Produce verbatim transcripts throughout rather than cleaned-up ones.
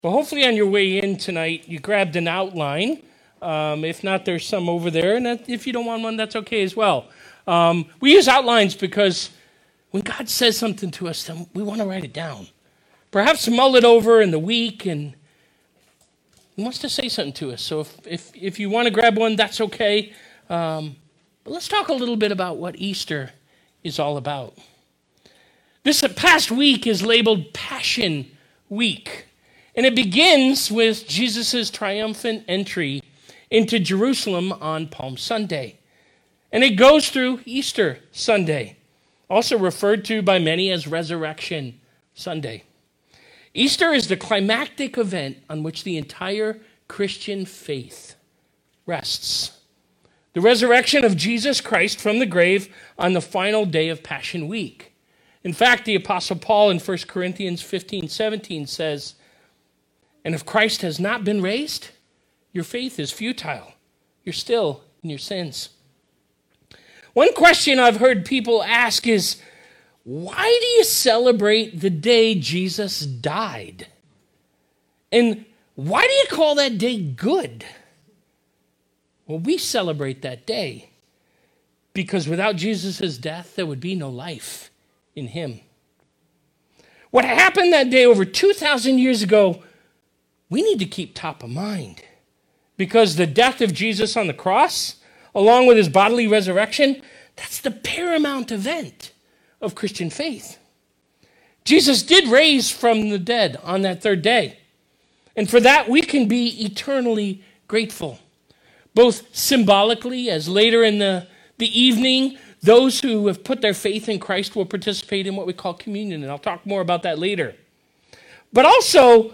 Well, hopefully on your way in tonight, you grabbed an outline. Um, if not, there's some over there. And that, if you don't want one, that's okay as well. Um, we use outlines because when God says something to us, then we want to write it down. Perhaps mull it over in the week, and He wants to say something to us. So if if, if you want to grab one, that's okay. Um, but let's talk a little bit about what Easter is all about. This past week is labeled Passion Week. And it begins with Jesus' triumphant entry into Jerusalem on Palm Sunday. And it goes through Easter Sunday, also referred to by many as Resurrection Sunday. Easter is the climactic event on which the entire Christian faith rests. The resurrection of Jesus Christ from the grave on the final day of Passion Week. In fact, the Apostle Paul in First Corinthians fifteen seventeen says, "And if Christ has not been raised, your faith is futile. You're still in your sins." One question I've heard people ask is, why do you celebrate the day Jesus died? And why do you call that day good? Well, we celebrate that day because without Jesus' death, there would be no life in him. What happened that day over two thousand years ago, we need to keep top of mind, because the death of Jesus on the cross, along with his bodily resurrection, that's the paramount event of Christian faith. Jesus did raise from the dead on that third day, and for that we can be eternally grateful, both symbolically, as later in the, the evening, those who have put their faith in Christ will participate in what we call communion, and I'll talk more about that later. But also,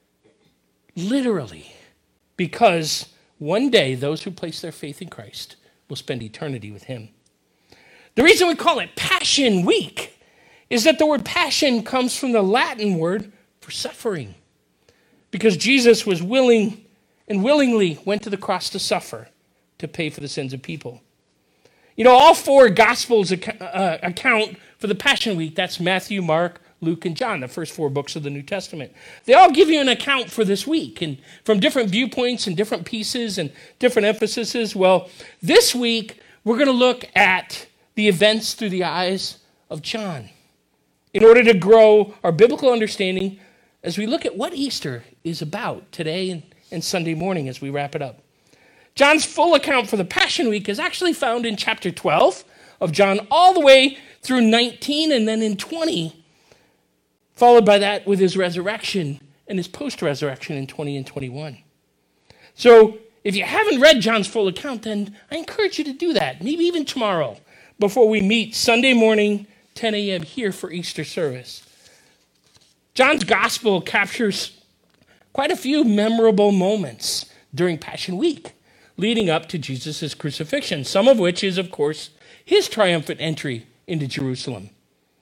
literally, because one day those who place their faith in Christ will spend eternity with him. The reason we call it Passion Week is that the word passion comes from the Latin word for suffering, because Jesus was willing and willingly went to the cross to suffer, to pay for the sins of people. You know, all four Gospels ac- uh, account for the Passion Week. That's Matthew, Mark, Luke, and John, the first four books of the New Testament. They all give you an account for this week, and from different viewpoints and different pieces and different emphases. Well, this week, we're going to look at the events through the eyes of John in order to grow our biblical understanding as we look at what Easter is about today and, and Sunday morning as we wrap it up. John's full account for the Passion Week is actually found in chapter twelve of John all the way through nineteen, and then in twenty, followed by that with his resurrection and his post-resurrection in twenty and twenty-one. So if you haven't read John's full account, then I encourage you to do that, maybe even tomorrow, before we meet Sunday morning, ten a.m. here for Easter service. John's gospel captures quite a few memorable moments during Passion Week, leading up to Jesus' crucifixion, some of which is, of course, his triumphant entry into Jerusalem.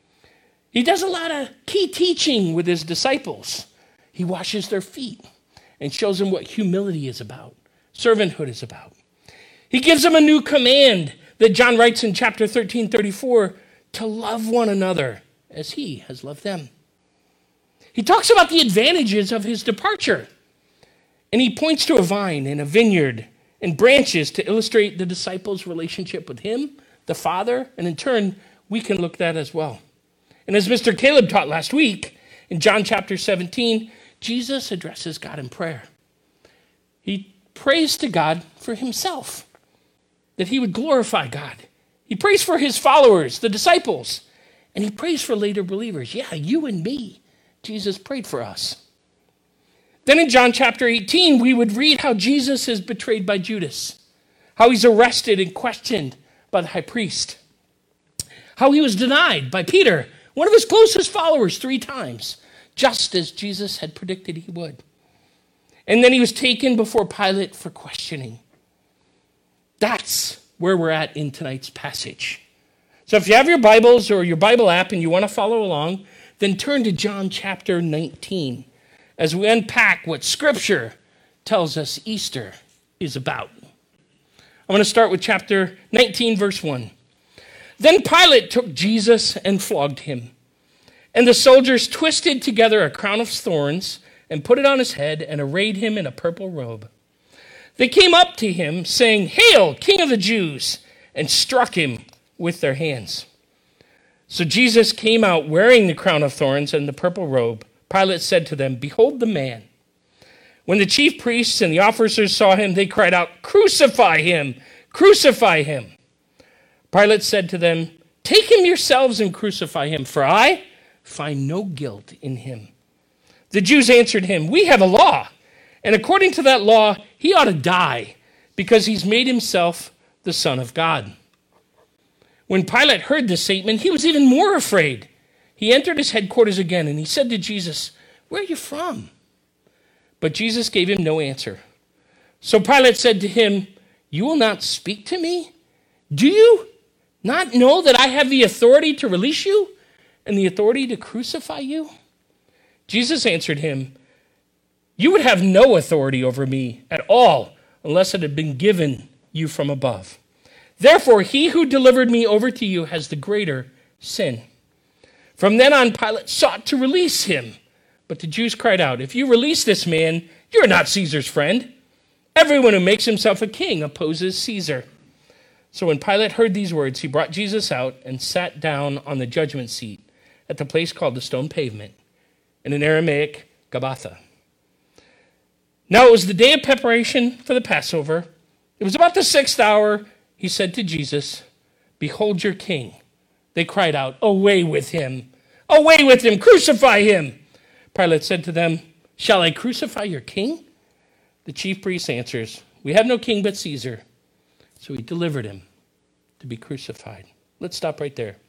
He does a lot of key teaching with his disciples. He washes their feet and shows them what humility is about, servanthood is about. He gives them a new command that John writes in chapter thirteen thirty-four, to love one another as he has loved them. He talks about the advantages of his departure, and he points to a vine and a vineyard and branches to illustrate the disciples' relationship with him, the Father, and in turn, we can look at that as well. And as Mister Caleb taught last week, in John chapter seventeen, Jesus addresses God in prayer. He prays to God for himself, that he would glorify God. He prays for his followers, the disciples, and he prays for later believers. Yeah, you and me. Jesus prayed for us. Then in John chapter eighteen, we would read how Jesus is betrayed by Judas, how he's arrested and questioned by the high priest, how he was denied by Peter, one of his closest followers, three times, just as Jesus had predicted he would. And then he was taken before Pilate for questioning. That's where we're at in tonight's passage. So if you have your Bibles or your Bible app and you want to follow along, then turn to John chapter nineteen as we unpack what Scripture tells us Easter is about. I'm going to start with chapter nineteen, verse one. Then Pilate took Jesus and flogged him, and the soldiers twisted together a crown of thorns and put it on his head and arrayed him in a purple robe. They came up to him, saying, "Hail, King of the Jews!" and struck him with their hands. So Jesus came out wearing the crown of thorns and the purple robe. Pilate said to them, "Behold the man." When the chief priests and the officers saw him, they cried out, "Crucify him! Crucify him!" Pilate said to them, "Take him yourselves and crucify him, for I find no guilt in him." The Jews answered him, "We have a law, and according to that law, he ought to die, because he's made himself the Son of God." When Pilate heard this statement, he was even more afraid. He entered his headquarters again, and he said to Jesus, "Where are you from?" But Jesus gave him no answer. So Pilate said to him, "You will not speak to me? Do you not know that I have the authority to release you and the authority to crucify you?" Jesus answered him, "You would have no authority over me at all unless it had been given you from above. Therefore, he who delivered me over to you has the greater sin." From then on, Pilate sought to release him. But the Jews cried out, "If you release this man, you're not Caesar's friend. Everyone who makes himself a king opposes Caesar." So when Pilate heard these words, he brought Jesus out and sat down on the judgment seat at the place called the Stone Pavement, and in Aramaic, Gabbatha. Now it was the day of preparation for the Passover. It was about the sixth hour. He said to Jesus, "Behold your king." They cried out, "Away with him! Away with him! Crucify him!" Pilate said to them, "Shall I crucify your king?" The chief priest answers, "We have no king but Caesar." So he delivered him to be crucified. Let's stop right there.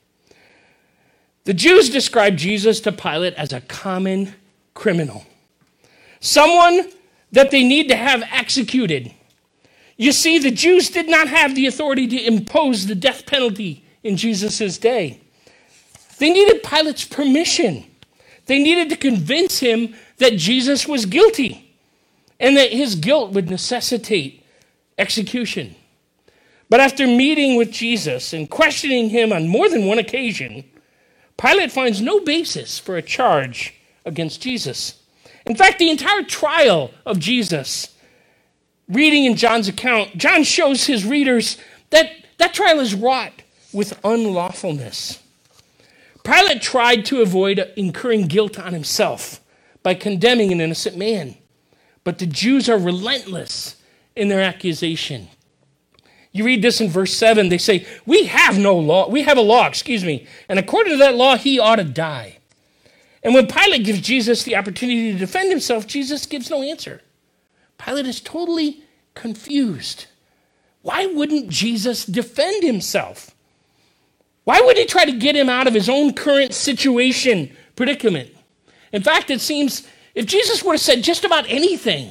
The Jews described Jesus to Pilate as a common criminal, someone that they need to have executed. You see, the Jews did not have the authority to impose the death penalty in Jesus' day. They needed Pilate's permission. They needed to convince him that Jesus was guilty and that his guilt would necessitate execution. But after meeting with Jesus and questioning him on more than one occasion, Pilate finds no basis for a charge against Jesus. In fact, the entire trial of Jesus, reading in John's account, John shows his readers that that trial is wrought with unlawfulness. Pilate tried to avoid incurring guilt on himself by condemning an innocent man, but the Jews are relentless in their accusation. You read this in verse seven, they say, we have no law, we have a law, excuse me, and according to that law, he ought to die. And when Pilate gives Jesus the opportunity to defend himself, Jesus gives no answer. Pilate is totally confused. Why wouldn't Jesus defend himself? Why would he try to get him out of his own current situation, predicament? In fact, it seems if Jesus would have said just about anything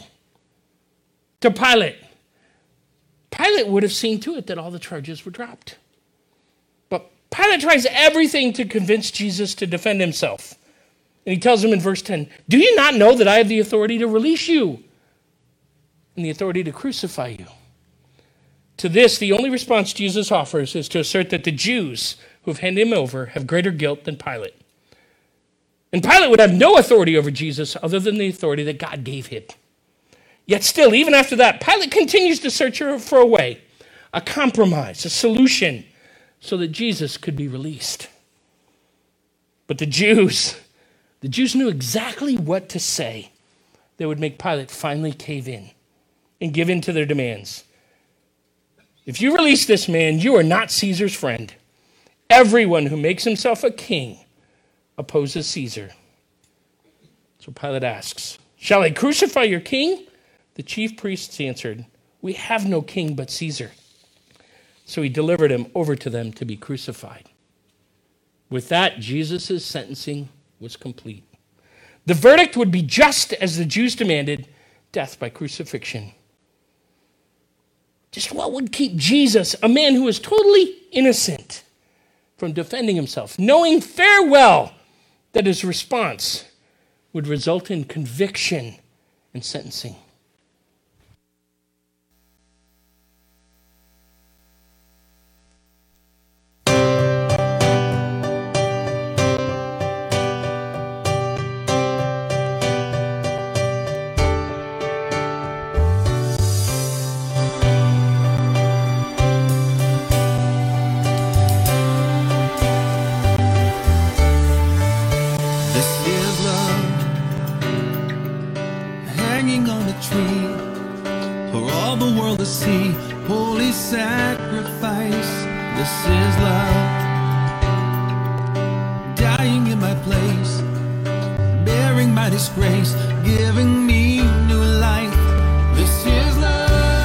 to Pilate, Pilate would have seen to it that all the charges were dropped. But Pilate tries everything to convince Jesus to defend himself. And he tells him in verse ten, do you not know that I have the authority to release you and the authority to crucify you? To this, the only response Jesus offers is to assert that the Jews who have handed him over have greater guilt than Pilate. And Pilate would have no authority over Jesus other than the authority that God gave him. Yet still, even after that, Pilate continues to search for a way, a compromise, a solution, so that Jesus could be released. But the Jews, the Jews knew exactly what to say that would make Pilate finally cave in and give in to their demands. If you release this man, you are not Caesar's friend. Everyone who makes himself a king opposes Caesar. So Pilate asks, shall I crucify your king? The chief priests answered, we have no king but Caesar. So he delivered him over to them to be crucified. With that, Jesus' sentencing was complete. The verdict would be just as the Jews demanded, death by crucifixion. Just what would keep Jesus, a man who is totally innocent, from defending himself, knowing fair well that his response would result in conviction and sentencing? hanging on a tree for all the world to see. Holy sacrifice, this is love. Dying in my place, bearing my disgrace, giving me new life. This is love.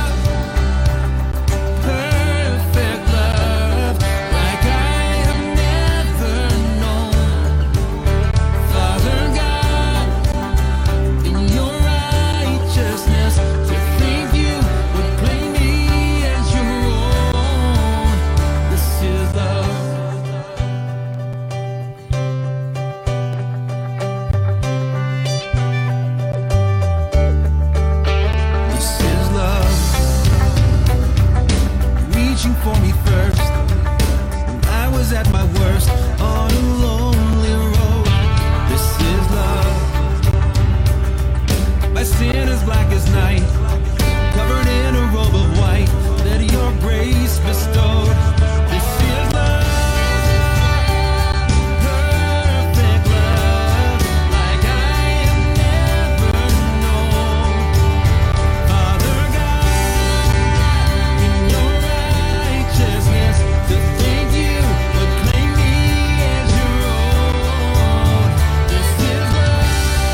For me first, when I was at my worst, on a lonely road. This is love. My sin is black as night, covered in a robe of white, that your grace bestowed. This is love. Perfect love, like I have never known. Father God, in your righteousness, to thank you for claiming me as your own. This is love.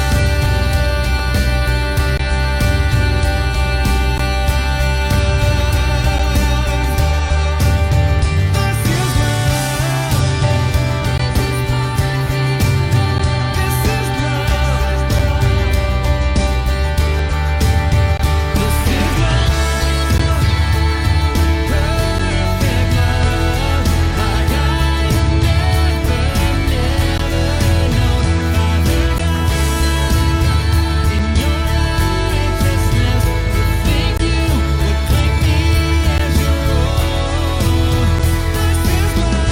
This is love. This is love. This is love. Perfect love, like I have never, never known. Father God, in your righteousness, to thank you for claiming me as your own. This is love.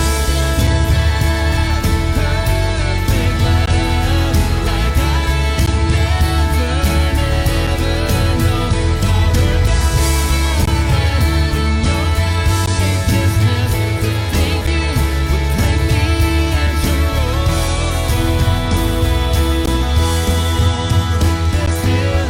Perfect love, like I have never, never known. Father God, in your righteousness, to thank you for claiming me as your own. This is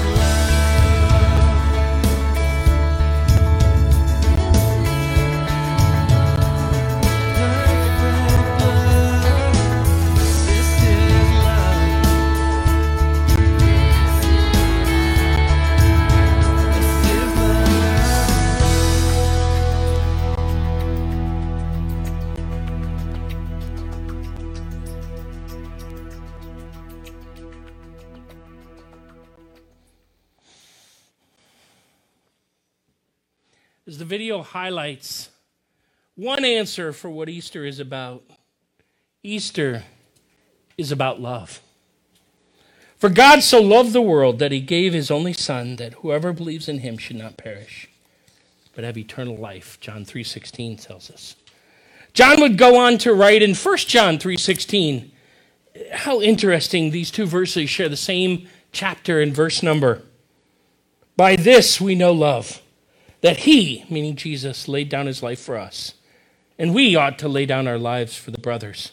As the video highlights, one answer for what Easter is about. Easter is about love. For God so loved the world that he gave his only Son, that whoever believes in him should not perish, but have eternal life. John three sixteen tells us. John would go on to write in First John three sixteen. How interesting, these two verses share the same chapter and verse number. By this we know love, that he, meaning Jesus, laid down his life for us, and we ought to lay down our lives for the brothers.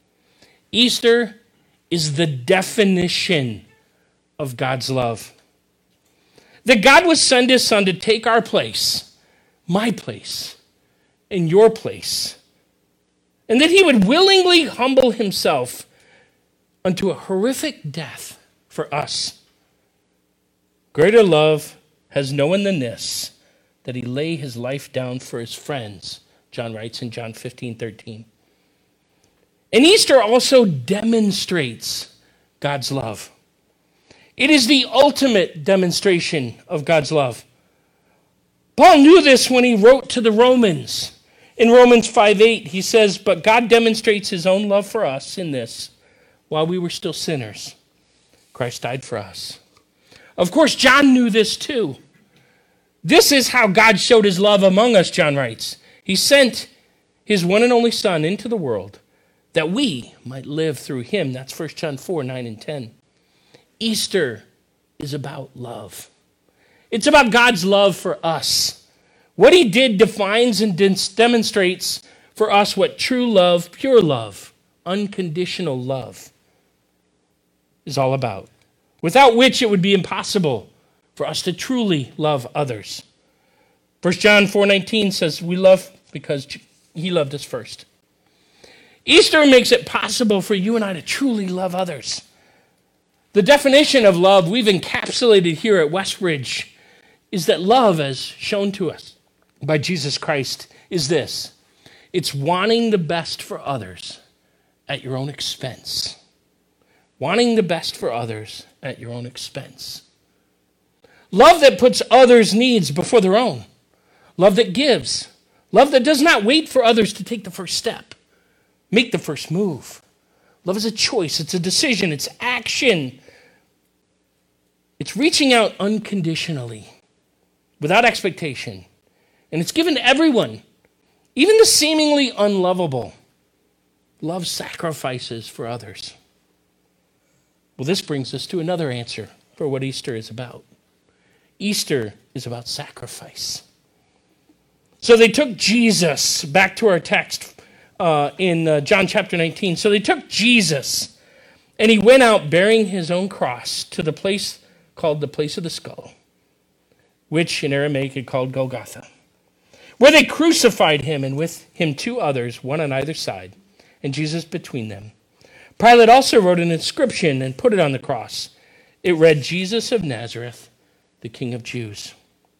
Easter is the definition of God's love. That God would send his Son to take our place, my place, and your place, and that he would willingly humble himself unto a horrific death for us. Greater love has no one than this, that he lay his life down for his friends, John writes in John fifteen thirteen. And Easter also demonstrates God's love. It is the ultimate demonstration of God's love. Paul knew this when he wrote to the Romans. In Romans five eight, he says, but God demonstrates his own love for us in this: while we were still sinners, Christ died for us. Of course, John knew this too. This is how God showed his love among us, John writes. He sent his one and only Son into the world that we might live through him. That's First John four, nine and ten. Easter is about love. It's about God's love for us. What he did defines and demonstrates for us what true love, pure love, unconditional love is all about, without which it would be impossible for us to truly love others. First John four nineteen says we love because he loved us first. Easter makes it possible for you and I to truly love others. The definition of love we've encapsulated here at Westbridge is that love, as shown to us by Jesus Christ, is this. It's wanting the best for others at your own expense. Wanting the best for others at your own expense. Love that puts others' needs before their own. Love that gives. Love that does not wait for others to take the first step. Make the first move. Love is a choice. It's a decision. It's action. It's reaching out unconditionally, without expectation. And it's given to everyone, even the seemingly unlovable. Love sacrifices for others. Well, this brings us to another answer for what Easter is about. Easter is about sacrifice. So they took Jesus, back to our text uh, in uh, John chapter nineteen. So they took Jesus, and he went out bearing his own cross to the place called the place of the skull, which in Aramaic is called Golgotha, where they crucified him, and with him two others, one on either side, and Jesus between them. Pilate also wrote an inscription and put it on the cross. It read, Jesus of Nazareth, the King of Jews.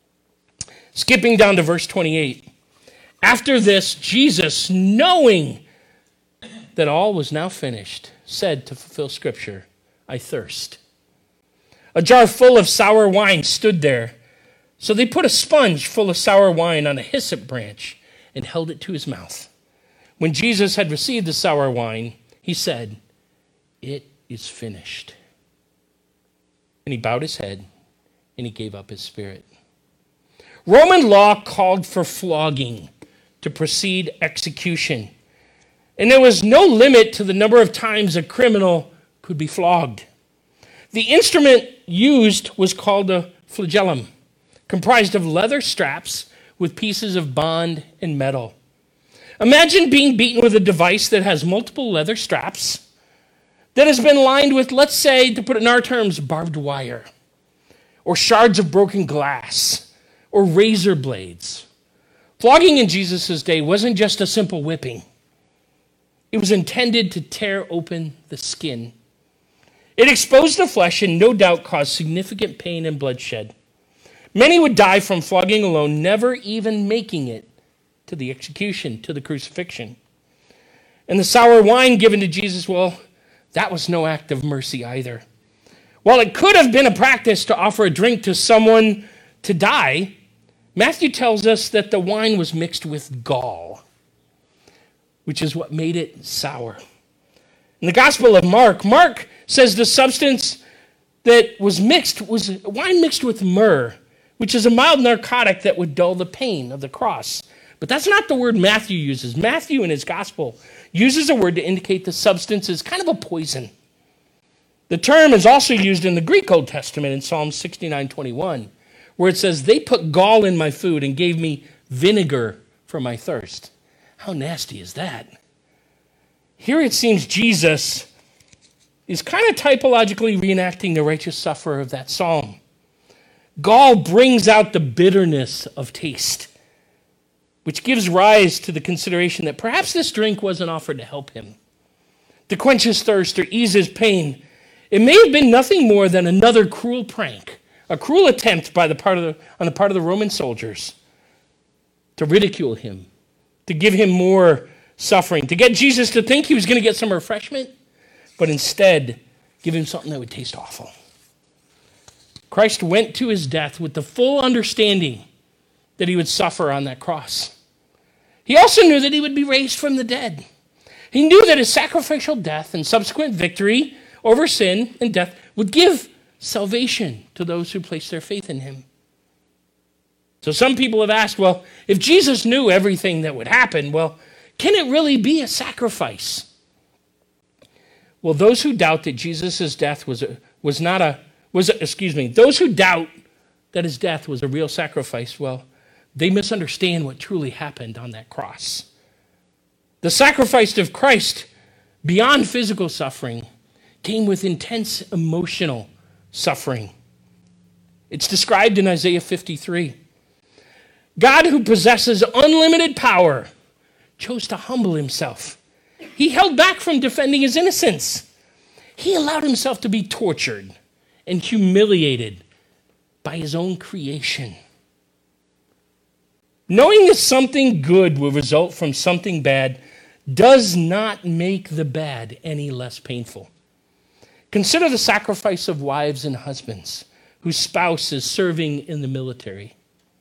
Skipping down to verse twenty-eight. After this, Jesus, knowing that all was now finished, said to fulfill Scripture, I thirst. A jar full of sour wine stood there. So they put a sponge full of sour wine on a hyssop branch and held it to his mouth. When Jesus had received the sour wine, he said, it is finished. And he bowed his head and he gave up his spirit. Roman law called for flogging to precede execution. And there was no limit to the number of times a criminal could be flogged. The instrument used was called a flagellum, comprised of leather straps with pieces of bond and metal. Imagine being beaten with a device that has multiple leather straps that has been lined with, let's say, to put it in our terms, barbed wire, or shards of broken glass, or razor blades. Flogging in Jesus' day wasn't just a simple whipping. It was intended to tear open the skin. It exposed the flesh and no doubt caused significant pain and bloodshed. Many would die from flogging alone, never even making it to the execution, to the crucifixion. And the sour wine given to Jesus, well, that was no act of mercy either. While it could have been a practice to offer a drink to someone to die, Matthew tells us that the wine was mixed with gall, which is what made it sour. In the Gospel of Mark, Mark says the substance that was mixed was wine mixed with myrrh, which is a mild narcotic that would dull the pain of the cross. But that's not the word Matthew uses. Matthew in his Gospel uses a word to indicate the substance is kind of a poison. The term is also used in the Greek Old Testament in Psalm sixty-nine twenty-one, where it says, they put gall in my food and gave me vinegar for my thirst. How nasty is that? Here it seems Jesus is kind of typologically reenacting the righteous sufferer of that psalm. Gall brings out the bitterness of taste, which gives rise to the consideration that perhaps this drink wasn't offered to help him, to quench his thirst or ease his pain. It may have been nothing more than another cruel prank, a cruel attempt by the part of the, on the part of the Roman soldiers to ridicule him, to give him more suffering, to get Jesus to think he was going to get some refreshment, but instead give him something that would taste awful. Christ went to his death with the full understanding that he would suffer on that cross. He also knew that he would be raised from the dead. He knew that his sacrificial death and subsequent victory over sin and death would give salvation to those who place their faith in him. So some people have asked, well, if Jesus knew everything that would happen, well, can it really be a sacrifice? Well, those who doubt that Jesus' death was a, was not a, was a, excuse me, those who doubt that his death was a real sacrifice, well, they misunderstand what truly happened on that cross. The sacrifice of Christ, beyond physical suffering, came with intense emotional suffering. It's described in Isaiah fifty-three. God, who possesses unlimited power, chose to humble himself. He held back from defending his innocence. He allowed himself to be tortured and humiliated by his own creation. Knowing that something good will result from something bad does not make the bad any less painful. Consider the sacrifice of wives and husbands whose spouse is serving in the military,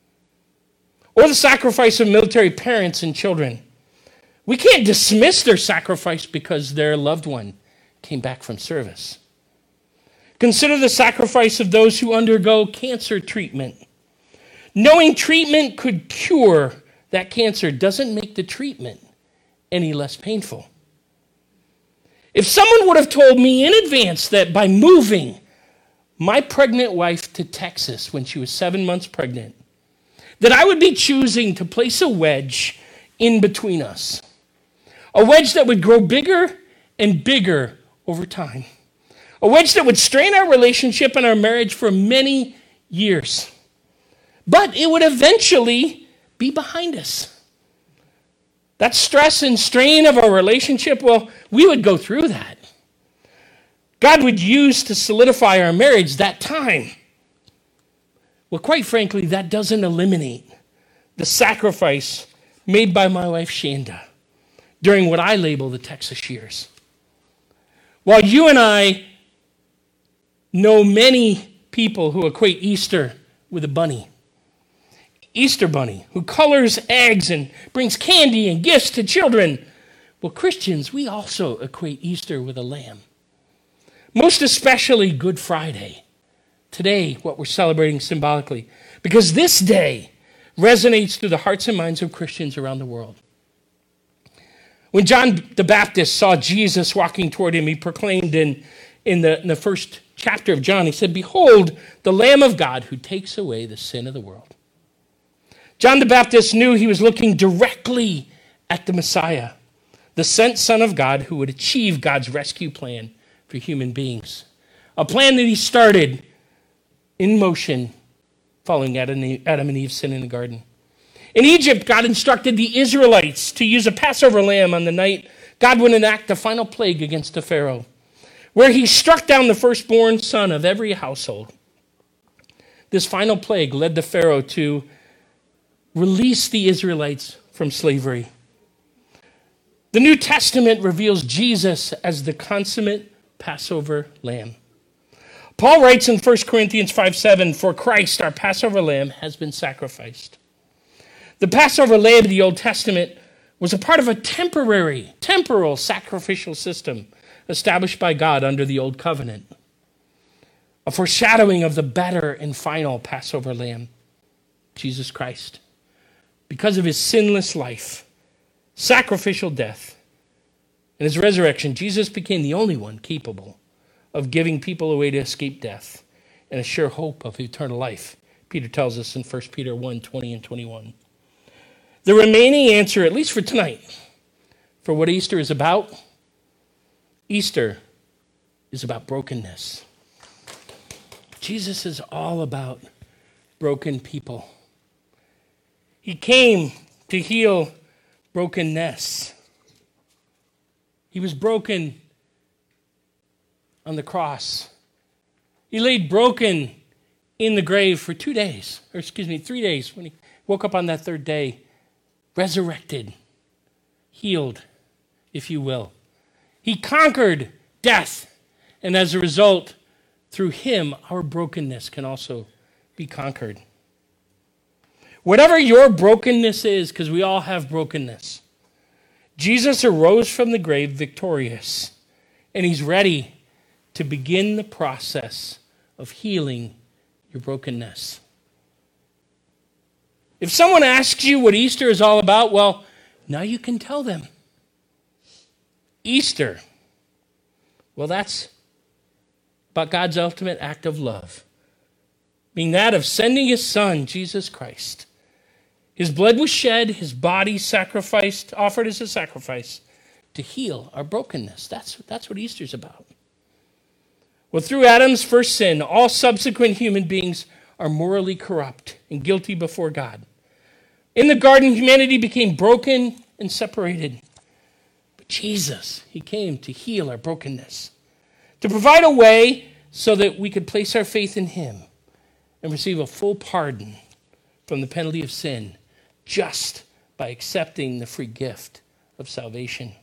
or the sacrifice of military parents and children. We can't dismiss their sacrifice because their loved one came back from service. Consider the sacrifice of those who undergo cancer treatment. Knowing treatment could cure that cancer doesn't make the treatment any less painful. If someone would have told me in advance that by moving my pregnant wife to Texas when she was seven months pregnant, that I would be choosing to place a wedge in between us, a wedge that would grow bigger and bigger over time, a wedge that would strain our relationship and our marriage for many years, but it would eventually be behind us. That stress and strain of our relationship, well, we would go through that. God would use to solidify our marriage that time. Well, quite frankly, that doesn't eliminate the sacrifice made by my wife, Shanda, during what I label the Texas years. While you and I know many people who equate Easter with a bunny, Easter bunny, who colors eggs and brings candy and gifts to children. Well, Christians, we also equate Easter with a lamb. Most especially Good Friday. Today, what we're celebrating symbolically. Because this day resonates through the hearts and minds of Christians around the world. When John the Baptist saw Jesus walking toward him, he proclaimed in, in, the, in the first chapter of John, he said, "Behold, the Lamb of God who takes away the sin of the world." John the Baptist knew he was looking directly at the Messiah, the sent Son of God who would achieve God's rescue plan for human beings. A plan that he started in motion following Adam and Eve's sin in the garden. In Egypt, God instructed the Israelites to use a Passover lamb on the night God would enact the final plague against the Pharaoh, where he struck down the firstborn son of every household. This final plague led the Pharaoh to release the Israelites from slavery. The New Testament reveals Jesus as the consummate Passover lamb. Paul writes in First Corinthians five seven, "For Christ, our Passover lamb, has been sacrificed." The Passover lamb of the Old Testament was a part of a temporary, temporal sacrificial system established by God under the Old Covenant, a foreshadowing of the better and final Passover lamb, Jesus Christ. Because of his sinless life, sacrificial death, and his resurrection, Jesus became the only one capable of giving people a way to escape death and a sure hope of eternal life. Peter tells us in First Peter one, twenty and twenty-one. The remaining answer, at least for tonight, for what Easter is about, Easter is about brokenness. Jesus is all about broken people. He came to heal brokenness. He was broken on the cross. He laid broken in the grave for two days, or excuse me, three days, when he woke up on that third day, resurrected, healed, if you will. He conquered death, and as a result, through him, our brokenness can also be conquered. Whatever your brokenness is, because we all have brokenness, Jesus arose from the grave victorious, and he's ready to begin the process of healing your brokenness. If someone asks you what Easter is all about, well, now you can tell them. Easter, well, that's about God's ultimate act of love, being that of sending his Son, Jesus Christ. His blood was shed, his body sacrificed, offered as a sacrifice to heal our brokenness. That's, that's what Easter's about. Well, through Adam's first sin, all subsequent human beings are morally corrupt and guilty before God. In the garden, humanity became broken and separated. But Jesus, he came to heal our brokenness, to provide a way so that we could place our faith in him and receive a full pardon from the penalty of sin just by accepting the free gift of salvation.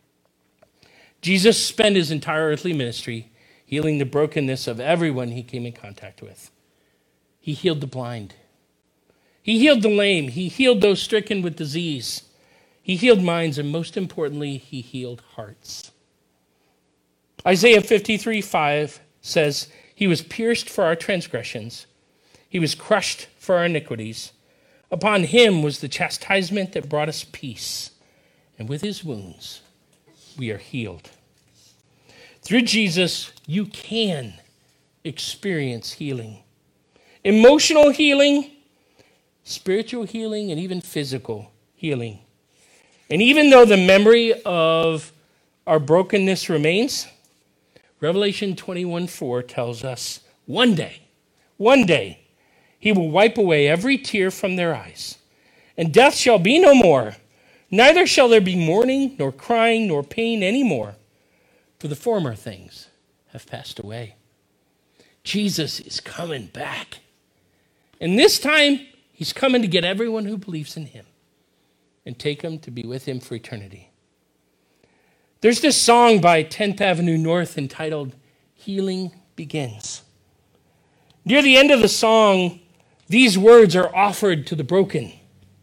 Jesus spent his entire earthly ministry healing the brokenness of everyone he came in contact with. He healed the blind. He healed the lame. He healed those stricken with disease. He healed minds, and most importantly, he healed hearts. Isaiah fifty-three five says, he was pierced for our transgressions. He was crushed for our iniquities. Upon him was the chastisement that brought us peace, and with his wounds we are healed. Through Jesus, you can experience healing. Emotional healing, spiritual healing, and even physical healing. And even though the memory of our brokenness remains, Revelation twenty-one four tells us one day, one day, he will wipe away every tear from their eyes, and death shall be no more. Neither shall there be mourning, nor crying, nor pain any more, for the former things have passed away. Jesus is coming back. And this time, he's coming to get everyone who believes in him and take them to be with him for eternity. There's this song by tenth Avenue North entitled, Healing Begins. Near the end of the song, these words are offered to the broken.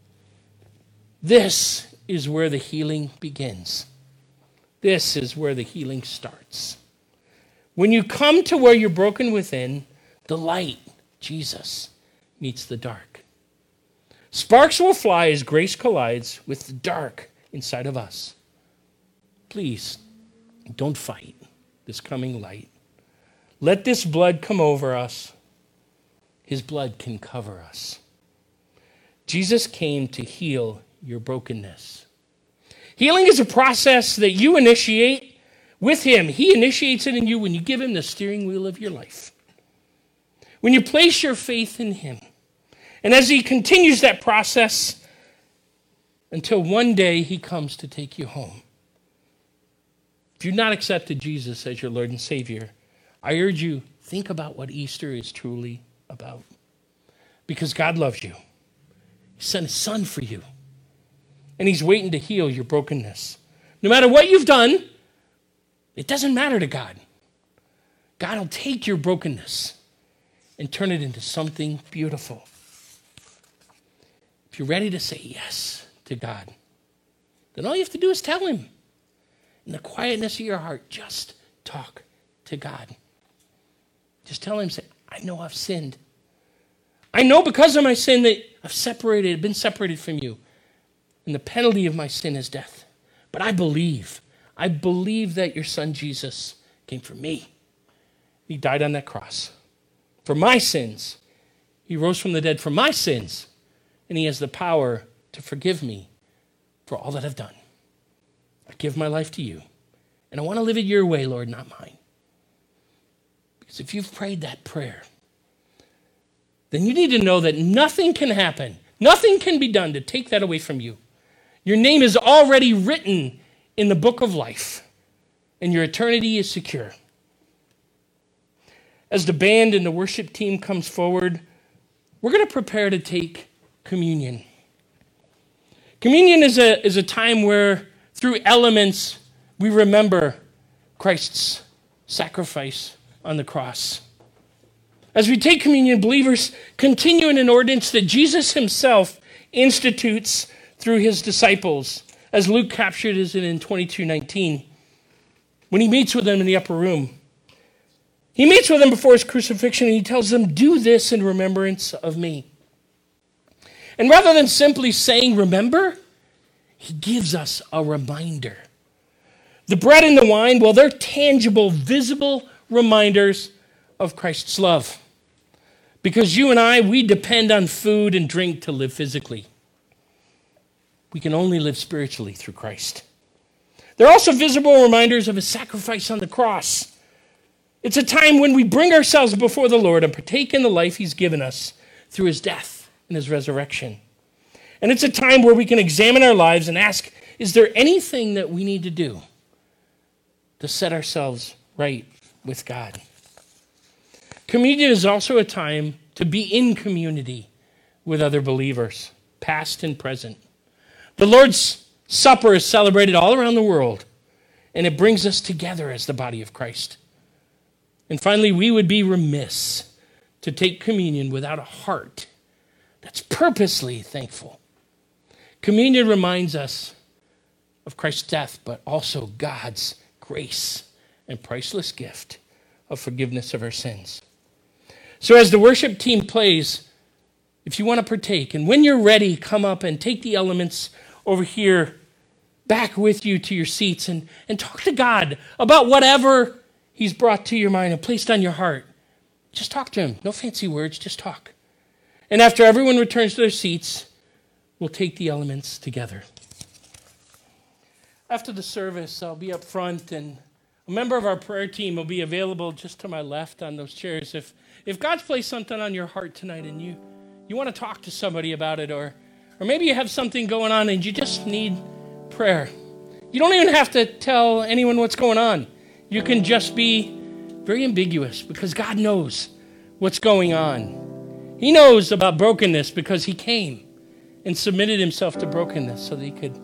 This is where the healing begins. This is where the healing starts. When you come to where you're broken within, the light, Jesus, meets the dark. Sparks will fly as grace collides with the dark inside of us. Please, don't fight this coming light. Let this blood come over us. His blood can cover us. Jesus came to heal your brokenness. Healing is a process that you initiate with him. He initiates it in you when you give him the steering wheel of your life. When you place your faith in him. And as he continues that process until one day he comes to take you home. If you've not accepted Jesus as your Lord and Savior, I urge you, think about what Easter is truly about. Because God loves you. He sent his son for you. And he's waiting to heal your brokenness. No matter what you've done, it doesn't matter to God. God will take your brokenness and turn it into something beautiful. If you're ready to say yes to God, then all you have to do is tell him. In the quietness of your heart, just talk to God. Just tell him, say, I know I've sinned. I know because of my sin that I've separated, been separated from you. And the penalty of my sin is death. But I believe, I believe that your son Jesus came for me. He died on that cross for my sins. He rose from the dead for my sins. And he has the power to forgive me for all that I've done. I give my life to you. And I want to live it your way, Lord, not mine. Because if you've prayed that prayer, then you need to know that nothing can happen, nothing can be done to take that away from you. Your name is already written in the book of life, and your eternity is secure. As the band and the worship team comes forward, we're going to prepare to take communion. Communion is a, is a time where, through elements, we remember Christ's sacrifice on the cross. As we take communion, believers continue in an ordinance that Jesus himself institutes through his disciples, as Luke captured it in twenty-two nineteen, when he meets with them in the upper room. He meets with them before his crucifixion, and he tells them, do this in remembrance of me. And rather than simply saying, remember, he gives us a reminder. The bread and the wine, well, they're tangible, visible reminders of Christ's love. Because you and I, we depend on food and drink to live physically. We can only live spiritually through Christ. They're also visible reminders of his sacrifice on the cross. It's a time when we bring ourselves before the Lord and partake in the life he's given us through his death and his resurrection. And it's a time where we can examine our lives and ask, is there anything that we need to do to set ourselves right with God? Communion is also a time to be in community with other believers, past and present. The Lord's Supper is celebrated all around the world, and it brings us together as the body of Christ. And finally, we would be remiss to take communion without a heart that's purposely thankful. Communion reminds us of Christ's death, but also God's grace and priceless gift of forgiveness of our sins. So as the worship team plays, if you want to partake, and when you're ready, come up and take the elements over here back with you to your seats and, and talk to God about whatever he's brought to your mind and placed on your heart. Just talk to him. No fancy words, just talk. And after everyone returns to their seats, we'll take the elements together. After the service, I'll be up front, and a member of our prayer team will be available just to my left on those chairs. If if God's placed something on your heart tonight and you, you want to talk to somebody about it, or, or maybe you have something going on and you just need prayer, you don't even have to tell anyone what's going on. You can just be very ambiguous because God knows what's going on. He knows about brokenness because he came and submitted himself to brokenness so that he could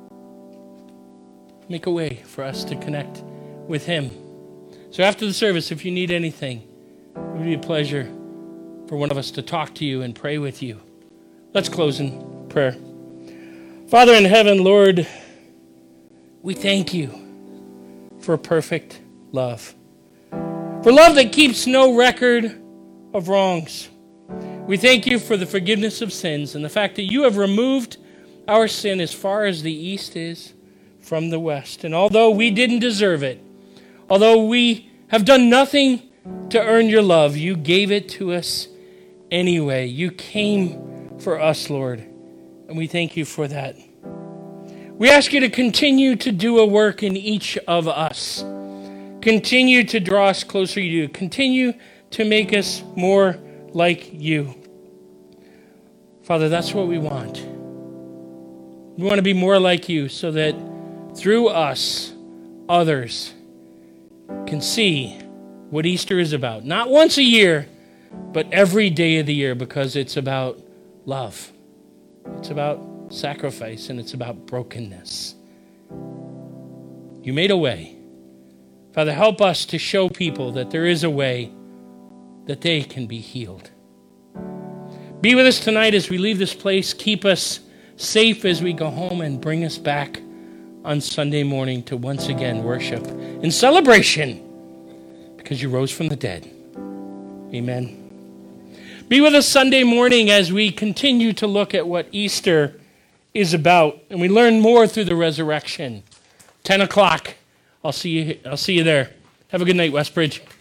make a way for us to connect with him. So after the service, if you need anything, it would be a pleasure for one of us to talk to you and pray with you. Let's close in prayer. Father in heaven, Lord, we thank you for perfect love. For love that keeps no record of wrongs. We thank you for the forgiveness of sins and the fact that you have removed our sin as far as the east is from the west. And although we didn't deserve it, although we have done nothing to earn your love, you gave it to us anyway. You came for us, Lord, and we thank you for that. We ask you to continue to do a work in each of us. Continue to draw us closer to you. Continue to make us more like you. Father, that's what we want. We want to be more like you so that through us, others can see what Easter is about. Not once a year, but every day of the year, because it's about love. It's about sacrifice, and it's about brokenness. You made a way. Father, help us to show people that there is a way that they can be healed. Be with us tonight as we leave this place. Keep us safe as we go home, and bring us back on Sunday morning to once again worship in celebration because you rose from the dead. Amen. Be with us Sunday morning as we continue to look at what Easter is about, and we learn more through the resurrection. ten o'clock. I'll see you. I'll see you there. Have a good night, Westbridge.